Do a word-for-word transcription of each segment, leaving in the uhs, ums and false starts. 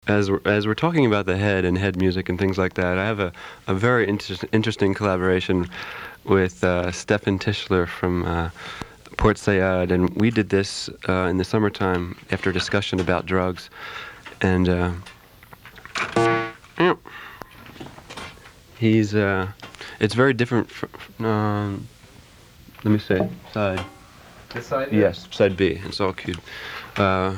As we're, as we're talking about the head and head music and things like that, I have a, a very inter- interesting collaboration with uh, Stefan Tischler from uh, Port Said, and we did this uh, in the summertime after a discussion about drugs. And uh, he's uh, it's very different from, um, let me say, side. This side? Yes, side B. It's all cute. Uh,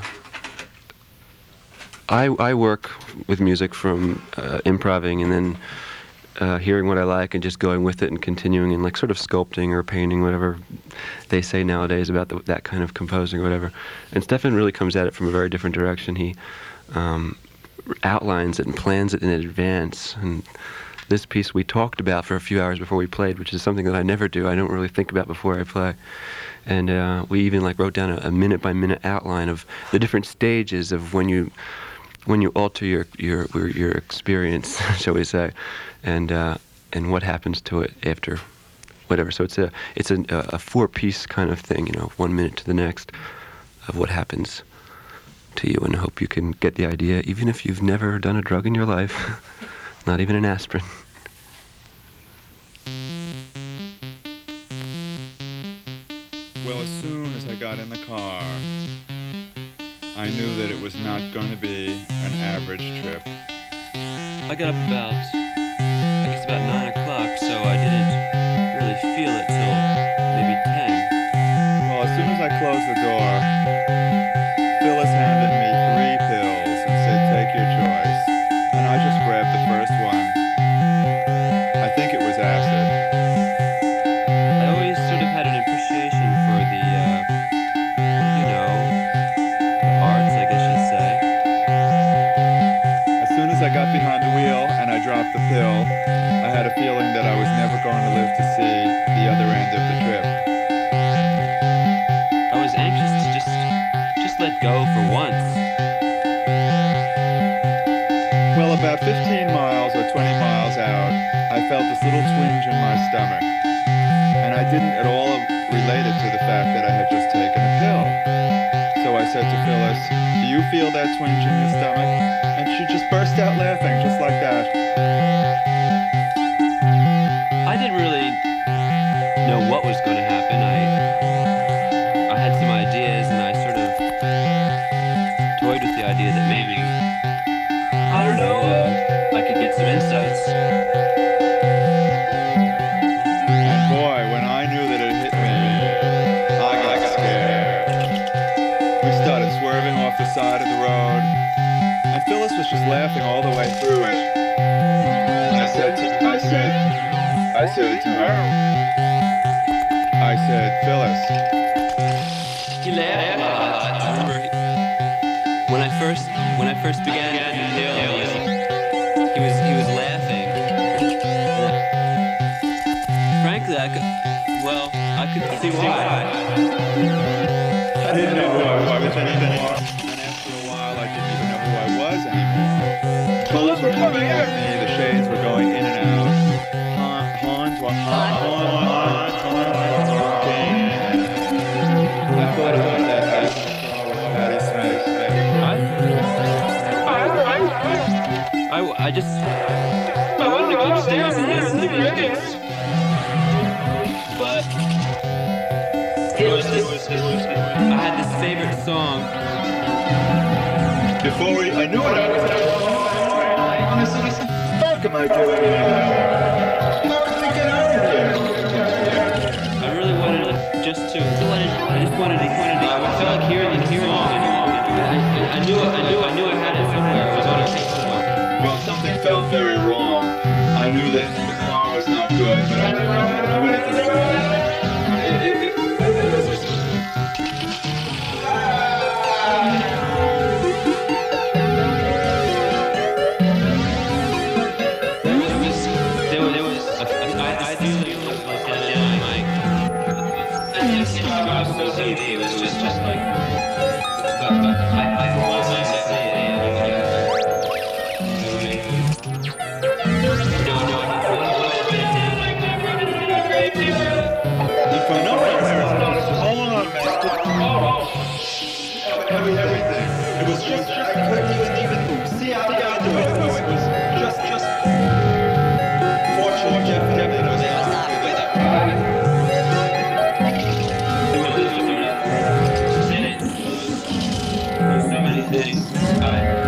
I, I work with music from uh, improvising and then uh, hearing what I like and just going with it and continuing and like sort of sculpting or painting, whatever they say nowadays about the, that kind of composing or whatever. And Stefan really comes at it from a very different direction. He um, outlines it and plans it in advance. And this piece we talked about for a few hours before we played, which is something that I never do. I don't really think about before I play. And uh, we even like wrote down a, a minute by minute outline of the different stages of when you when you alter your your your experience, shall we say, and uh, and what happens to it after, whatever. So it's a it's a, a four-piece kind of thing, you know, one minute to the next, of what happens to you, and I hope you can get the idea, even if you've never done a drug in your life, not even an aspirin. Well, as soon as I got in the car, I knew that it was not going to be an average trip. I got up about, I guess about nine o'clock, so I didn't really feel it till maybe ten. Well, as soon as I closed the door, Phyllis handed me three pills and said, take your choice. And I just grabbed the first one. I think it was acid. I always sort of had an appreciation for the, uh, you know, the arts, I guess you'd say. As soon as I got behind the wheel and I dropped the pill, I had a feeling that I was never going to live to see the other end of the trip. I was anxious to just, just let go for once. Well, about fifteen miles or twenty miles out, I felt this little twinge in my stomach. And I didn't at all relate it to the fact that I had just taken a pill. So I said to Phyllis, do you feel that twinge in your stomach? And she just burst out laughing, just like that. I didn't really know what was going to happen. I, I had some ideas, and I sort of toyed with the idea that maybe, I don't know, uh, I could get some insights. And boy, when I knew that it hit me, I got scared. We started swerving off the side of the road, and Phyllis was just laughing all the way through it. I said to, I said, I said to her, I said, Phyllis, He laughed a lot. I remember when I first when I first began to hear him, he was he was laughing. Frankly, I could well I could see why. I didn't know who I was anymore. And after a while, I didn't even know who I was anymore. Colors were coming at me, the shades were going in and out. Hon- Horns were hon- horns, horns, horns, honking. I thought about that as Patty Smith. I, I, I just I wanted to go upstairs and listen to crickets, but it was this, I had this favorite song. Before we, I knew what I was doing. I said, what the fuck am I doing here? How can we get out of here? I really wanted to just to, I just wanted to, wanted to I felt like hearing the song. I, I knew it, I knew, I knew I had it somewhere. It was on a tape somewhere. Well, something felt very wrong. I knew that the car was not good, but I didn't know how to do anything about it. It, it, it, it was just... There was, there was, a, a, I, I do like, like that down, like, and it's not about so easy, it was just, just like, but, but I, I was, I said, so many things. I